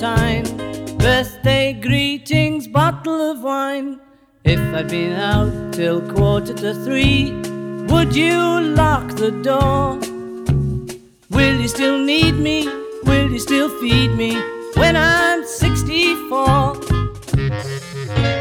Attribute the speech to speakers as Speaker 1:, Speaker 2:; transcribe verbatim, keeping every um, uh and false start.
Speaker 1: sunshine, birthday greetings, bottle of wine. If I'd been out till quarter to three, would you lock the door? Will you still need me? Will you still feed me when I'm sixty-four?